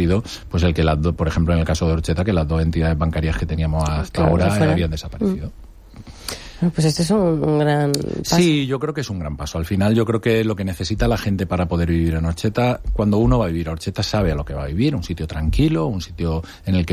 sido pues el que por ejemplo en el caso de Orcheta, que las 2 entidades bancarias que teníamos hasta ahora habían desaparecido. Bueno, pues esto es un gran paso. Sí, yo creo que es un gran paso. Al final yo creo que lo que necesita la gente para poder vivir en Orcheta, cuando uno va a vivir a Orcheta sabe a lo que va a vivir, un sitio tranquilo, un sitio en el que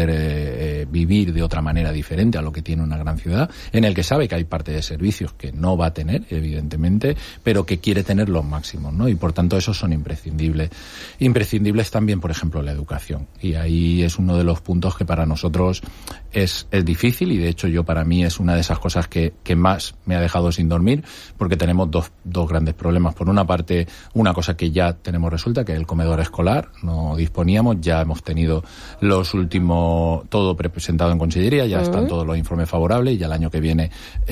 poder vivir de otra manera diferente a lo que tiene una gran ciudad, en el que sabe que hay parte de servicios que no va a tener, evidentemente, pero que quiere tener los máximos, ¿no? Y por tanto esos son imprescindibles. Imprescindibles también, por ejemplo, la educación. Y ahí es uno de los puntos que para nosotros es difícil, y de hecho para mí es una de esas cosas que más me ha dejado sin dormir, porque tenemos dos grandes problemas. Por una parte, una cosa que ya tenemos resuelta, que es el comedor escolar. No disponíamos, ya hemos tenido los últimos, todo presentado en Consellería, ya están todos los informes favorables, y ya el año que viene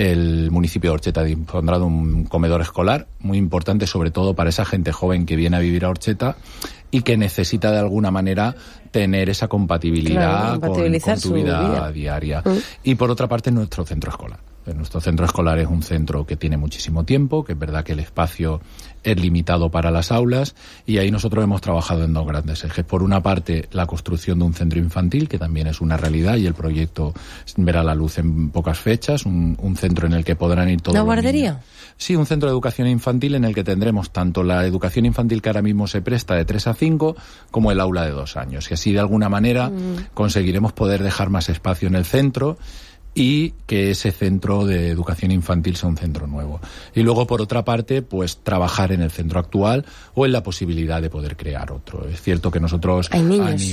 el municipio de Orcheta dispondrá de un comedor escolar muy importante, sobre todo para esa gente joven que viene a vivir a Orcheta y que necesita de alguna manera tener esa compatibilidad con tu vida diaria. Y por otra parte, nuestro centro escolar. Nuestro centro escolar es un centro que tiene muchísimo tiempo, que es verdad que el espacio es limitado para las aulas, y ahí nosotros hemos trabajado en 2 grandes ejes. Por una parte, la construcción de un centro infantil, que también es una realidad, y el proyecto verá la luz en pocas fechas, un centro en el que podrán ir todos los niños. ¿Una guardería? Sí, un centro de educación infantil en el que tendremos tanto la educación infantil que ahora mismo se presta de 3 a 5, como el aula de 2 años. Y así, de alguna manera, conseguiremos poder dejar más espacio en el centro, y que ese centro de educación infantil sea un centro nuevo. Y luego, por otra parte, pues trabajar en el centro actual o en la posibilidad de poder crear otro. Es cierto que nosotros hay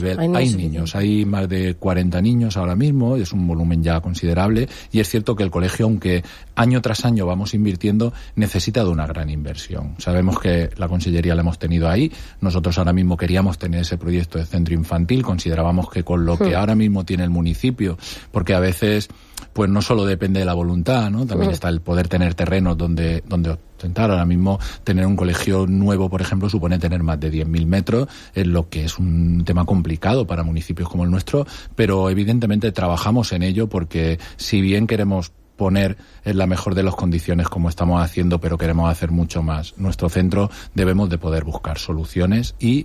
niños, hay más de 40 niños ahora mismo, es un volumen ya considerable, y es cierto que el colegio, aunque año tras año vamos invirtiendo, necesita de una gran inversión. Sabemos que la Consellería la hemos tenido ahí, nosotros ahora mismo queríamos tener ese proyecto de centro infantil, considerábamos que con lo que ahora mismo tiene el municipio, porque a veces pues no solo depende de la voluntad, ¿no? También está el poder tener terrenos donde ostentar. Ahora mismo tener un colegio nuevo, por ejemplo, supone tener más de 10.000 metros, en lo que es un tema complicado para municipios como el nuestro, pero evidentemente trabajamos en ello, porque si bien queremos poner en la mejor de las condiciones como estamos haciendo, pero queremos hacer mucho más nuestro centro, debemos de poder buscar soluciones y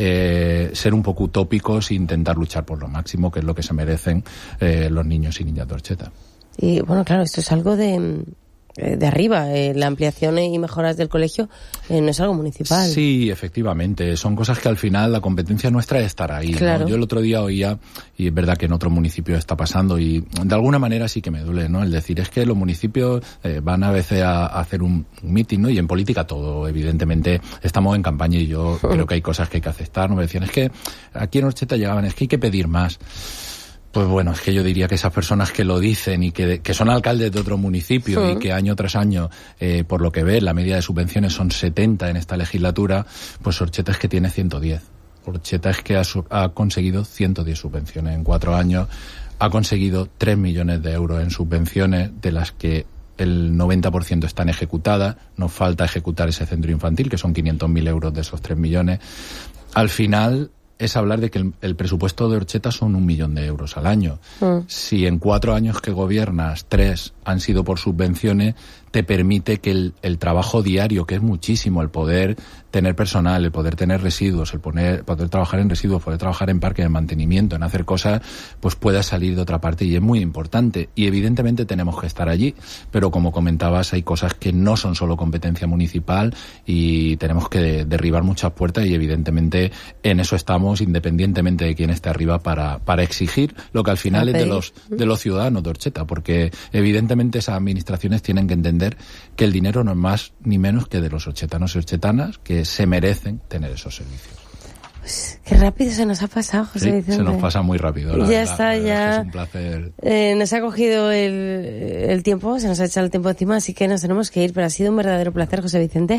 ser un poco utópicos e intentar luchar por lo máximo, que es lo que se merecen los niños y niñas de Orcheta. Y bueno, claro, esto es algo de arriba, la ampliación y mejoras del colegio no es algo municipal. Sí, efectivamente, son cosas que al final la competencia nuestra es estar ahí, claro. ¿no? Yo el otro día oía, y es verdad que en otros municipios está pasando, y de alguna manera sí que me duele, ¿no? El decir, es que los municipios van a veces a hacer un meeting, ¿no? Y en política todo, evidentemente, estamos en campaña, y yo creo que hay cosas que hay que aceptar, ¿no? Me decían, es que aquí en Orcheta llegaban, es que hay que pedir más. Pues bueno, es que yo diría que esas personas que lo dicen y que son alcaldes de otro municipio y que año tras año, por lo que ve, la media de subvenciones son 70 en esta legislatura, pues Orcheta es que tiene 110. Orcheta es que ha conseguido 110 subvenciones en 4 años, ha conseguido 3 millones de euros en subvenciones, de las que el 90% están ejecutadas. Nos falta ejecutar ese centro infantil, que son 500.000 euros de esos 3 millones. Al final es hablar de que el presupuesto de Orcheta son 1 millón de euros al año. Si en 4 años que gobiernas, 3 han sido por subvenciones, te permite que el trabajo diario, que es muchísimo, el poder tener personal, el poder tener residuos, el poder trabajar en residuos, poder trabajar en parques, en mantenimiento, en hacer cosas, pues pueda salir de otra parte, y es muy importante. Y evidentemente tenemos que estar allí, pero como comentabas, hay cosas que no son solo competencia municipal, y tenemos que derribar muchas puertas, y evidentemente en eso estamos, independientemente de quién esté arriba, para exigir lo que al final es de los ciudadanos de Orcheta, porque evidentemente esas administraciones tienen que entender que el dinero no es más ni menos que de los orchetanos y orchetanas, que se merecen tener esos servicios. Pues qué rápido se nos ha pasado, José Vicente. Se nos pasa muy rápido. Ya está, ya. Es un placer. Nos ha cogido el tiempo, se nos ha echado el tiempo encima, así que nos tenemos que ir, pero ha sido un verdadero placer, José Vicente.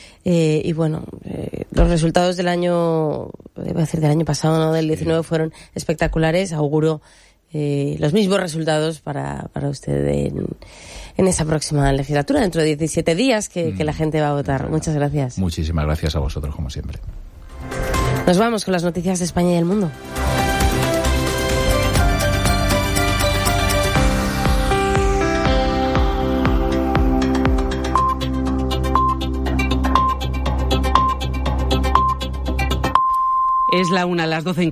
Y bueno, los resultados del año pasado, ¿no? Del 19, fueron espectaculares. Auguro los mismos resultados para usted en esa próxima legislatura, dentro de 17 días que la gente va a votar. Muchas gracias. Muchísimas gracias a vosotros, como siempre. Nos vamos con las noticias de España y el mundo. Es la 1:00, las 12 en